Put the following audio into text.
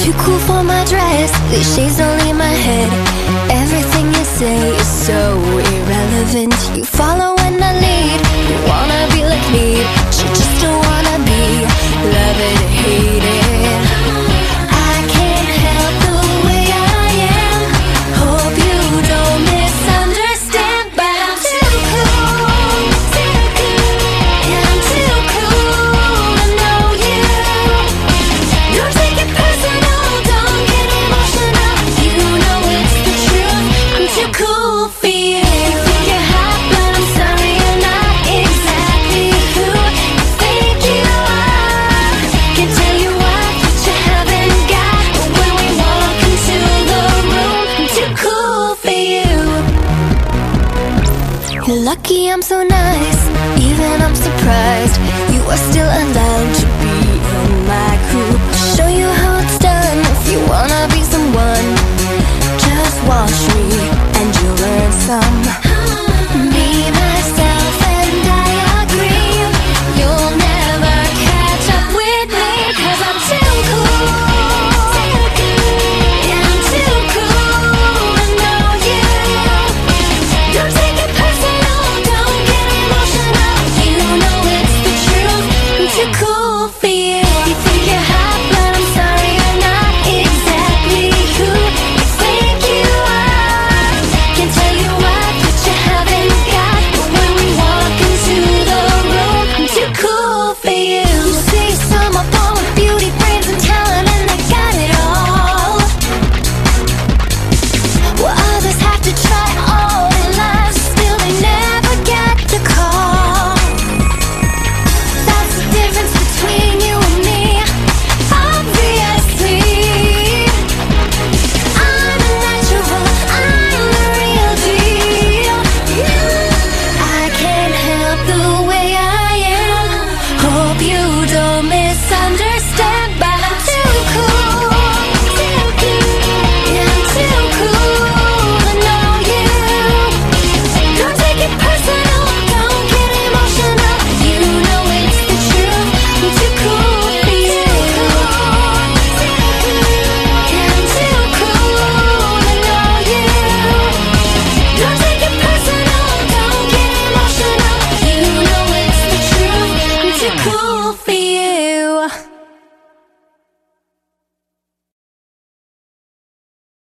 too cool for my dress. These shades don't leave my head. Everything you say is so irrelevant. You follow when I lead. You wanna be like me, but you just don't wanna be. Love it or hate it, I can't help the way I am. Hope you don't misunderstand, but I'm too cool, too cool. Yeah, I'm too cool to know you. Don't take it personal, don't get emotional. You know it's the truth, I'm too cool for you. You think you're hot, but I'm sorry you're not exactly who you think you are. Can't tell you what you haven't got, but when we walk into the room, I'm too cool for you. You're lucky I'm so nice, even I'm surprised you are still alive.